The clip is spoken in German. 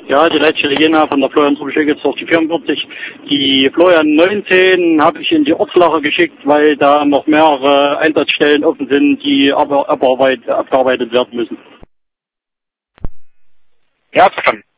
Ja, die letzte Regina von der Florian Trubeschicke auf die 44. Die Florian 19 habe ich in die Ortslacher geschickt, weil da noch mehrere Einsatzstellen offen sind, die aber abgearbeitet werden müssen. Ja, verstanden.